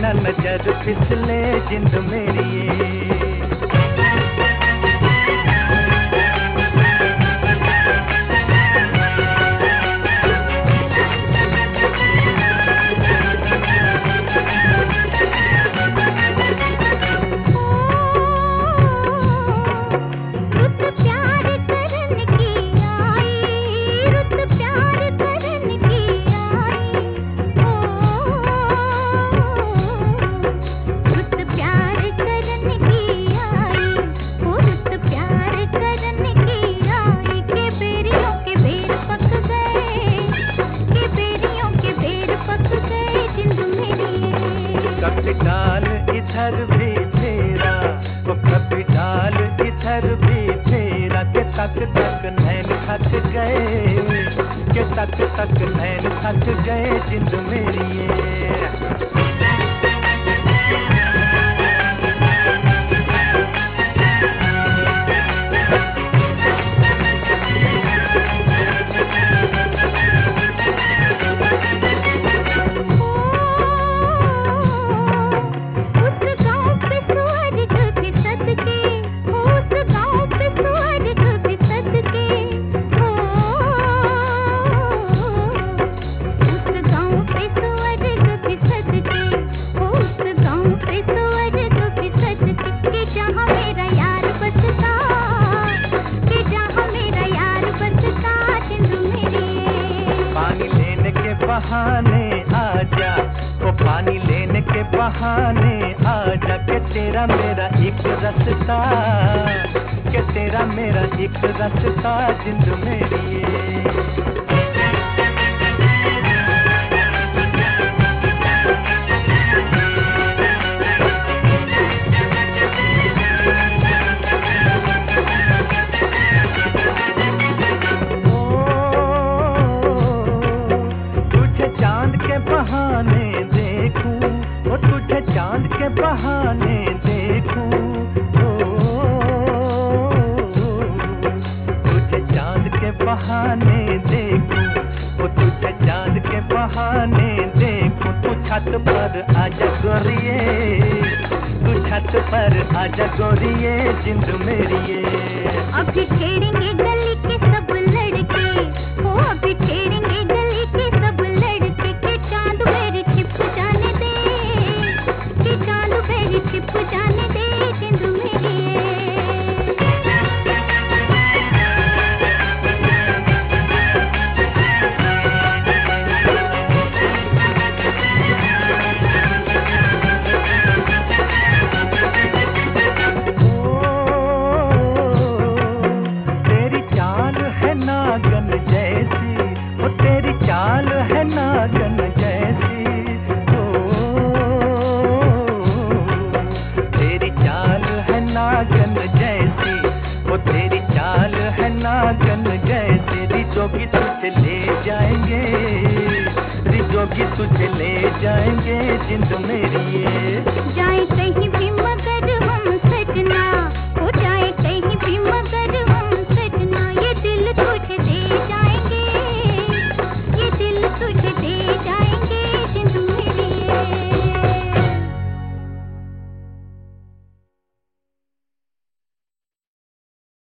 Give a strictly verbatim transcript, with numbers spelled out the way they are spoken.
जरा नजर फिसले जिंद मेरी ये। डाल इधर भी फेरा, वो कभी डाल इधर भी फेरा, के तक तक नैन थक गए, के तक तक नैन थक गए जिंद मेरी ये। बहाने आजा, वो पानी लेने के बहाने आजा, के तेरा मेरा एक रास्ता, के तेरा मेरा एक रास्ता जिंद मेरी ये। बहाने देखूं, वो तुझे चांद के बहाने देखूं, तुझे चांद के बहाने देखूं, वो तुझे चांद के बहाने देखूं। तू छत पर आजा गोरिये, तू छत पर आजा गोरिये जिंद मेरी ये। अभी छेड़ेंगे गली के सब लड़के, वो अभी छेड़ेंगे गली के सब लड़के, के चांद मेरी छिप जाने दे, के चांद मेरी छिप जाने दे जिंद मेरी ये। चाल है नागन जैसी, ओ तेरी चाल है नागन जैसी, ओ तेरी चाल है नागन जैसी। रिजोगी तुझे ले जाएंगे, रिजोगी तुझे ले जाएंगे जिंद मेरी ये।